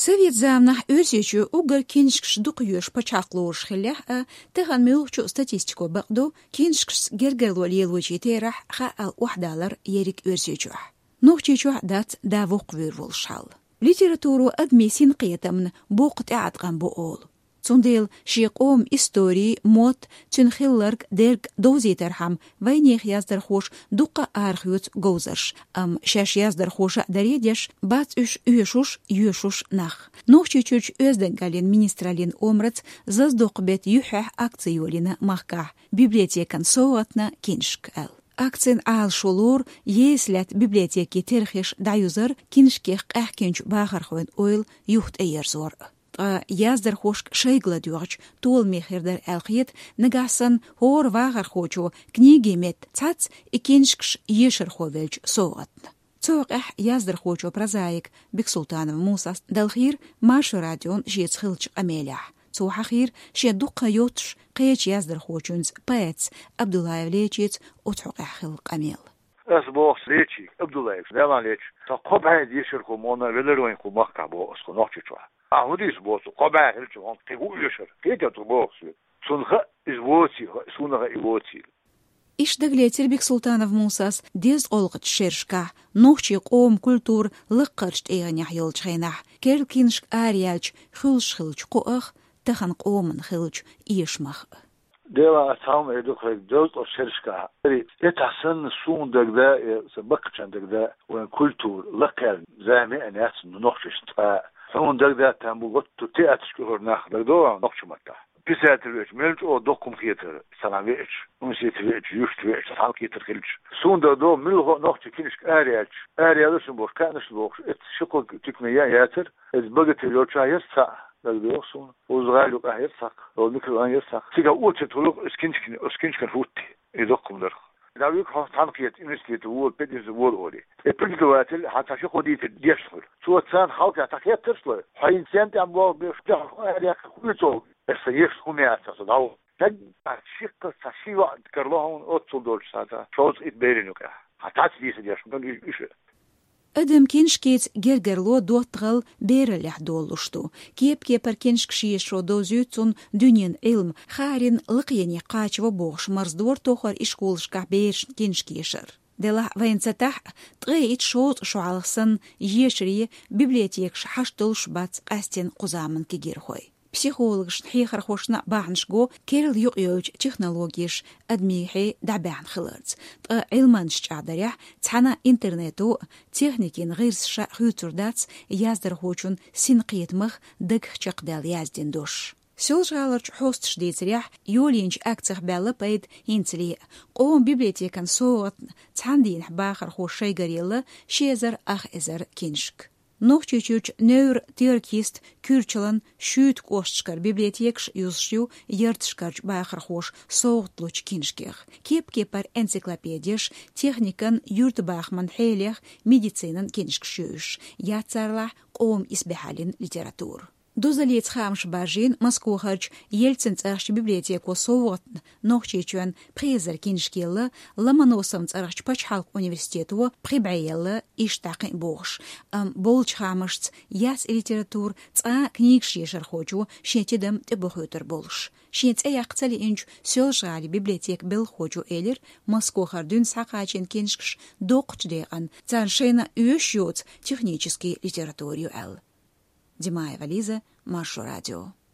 Совет замнах өрсечу угар киншкш дукуюш пачаклуш хилях таган милчу статистику бақду киншкш гергерлу лелвучи терах ха ал ухдалар ерик өрсечу. Нухчичу дат давук вырвулшал. Литературу адмесин қиятамн буқт аадган буол. Цундел шиқом истории мод тюнхилларг дерг дозитерхам вайнех яздар хош дуqa архют гозарш шаш яздар хоша даредеш бац үш юшуш нах. Нохчичуч өзденгалин министралин омрац заздоқбет юхах акциолина махка библиотекан соатна киншк эл. Акцин аал шулур еслят библиотеки терхиш даюзар киншкех ахкенч бахархуен ойл юхт эйерзор. Яздар хошк шейгладюрч тол мехердер элхит нагасан хор вахархочу книги мет цац и киншкш ешерховельч соатн. Цоах яздар хочу прозаик Бексултанов Мусас далхир Машу радион жецхилч амеля. Цохахир шедуqa йотш قيش яздар хочунз поэт Абдуллаев лечит отхохахил камел. Асбох лечи Абдуллаев даван леч. Та қобай ешерху мона велероин ку махкабо оско нохчичва. Ahudis bosu, qabah hilchu, on tegu yeshar. Kete tu bosu. Sunha izvoti, sunha izvoti. Ишдаглетер Бексултанов Мусас дез олгат шершка, нохчи қом культур лыққаршт эйганях елчхайнах, керкиншк ариялч, хылш қоах, тахан қомын хылч иешмах. Дела сам эдухрек дез о шершка. Этасын сундагда, бақчандагда, уэн культур лыққар, зами анас нохчишта. Sondagda tambu gottu teatrskor nachdagdo nochchmata. Pisatevich melch o dokum theater sanavich, unsitevich justvich halkiter khilch. Sondagdo milgo nochch kinsk ariach. Arialus boş kanış boş et şoko tükmeye yater. Ez bagetel yochaysa. Dagdo son uzgaylu aysak. O mikroan yasak. Siga uçetuluk skinchkin hutti. Edokumlar. Davik halkiyet üniversitesi wol pedis wol ori. Epilgwatel hatta şu kodit diyeşler. Şu atsan halk atakiyet tırslı. Hayın sent am bu bir ya kulço. Esayef kumiyatsa dav. Tad şıkkı saşiva karlohun otsul dolçata. Çoğuz itberinuka. Hatta diyse diyeşler. Işe. Adam kinshkets gergerlo dotgal bereleh dollushtu. Kepar kinshkshiyesho dozutsun dünyen ilm harin liqyeni qachva boğş marzdor tohar işkolshkah bersh kinshkiyesher. Dela vayntsatah tgeit shot shualsan yeshri bibliotek shhashtol shbats qastin quzamın kigirhoy. Психолог шхихар хошна бахншго керл юqyoch технологиш адмихи дабан хилэрц. Илманш чадаря цана интернету техникин гырсша хютурдац яздар хочун синқиетмах дэг чaqdal яздин дош. Сёлжаларч хостш дейцрях юлинч акцах бэлла пайд инцли. Qom библиотекан соот цандин бахар хошай гарелла шезар ах эзар киншк. Нохчичуч нeur теркист кюрчалан шют кошчкар библиотекш юзшу ертшкарч бахар хош соутлуч киншкех. Кепар энциклопедияш техникан юртбахман хейлех медицинан киншкшюш. Яцарлах qom избехалин литератур. Дозалец хамш бажин Москвахарч Ельцинцарч библиотеку соуот нохчичуан презер киншкелла ламаносам царч пачхалк университету прибайелла иштақин бош. Болч хамшц яс литератур ца книгшешер хочу шетидам тебохотер болш. Шетце яқцали инч сёлжали библиотек бел хочу элер Москвахар дün сақачин киншкш доқчдеған цаншена үйшёц технический литературию эл. Димаева Лиза, Машу радио.